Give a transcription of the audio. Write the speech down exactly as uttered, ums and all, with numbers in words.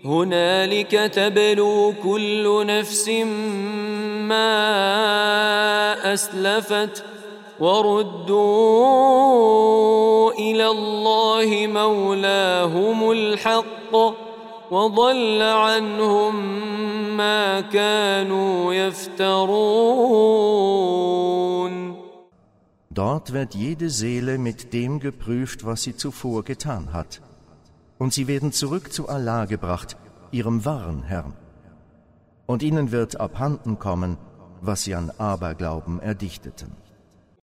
هنالك تبلو كل نفس ما أسلفت وردوا إلى الله مولاهم الحق وضل عنهم ما كانوا يفترون. Dort wird jede Seele mit dem geprüft, was sie zuvor getan hat. Und sie werden zurück zu Allah gebracht, ihrem wahren Herrn. Und ihnen wird abhanden kommen, was sie an Aberglauben erdichteten.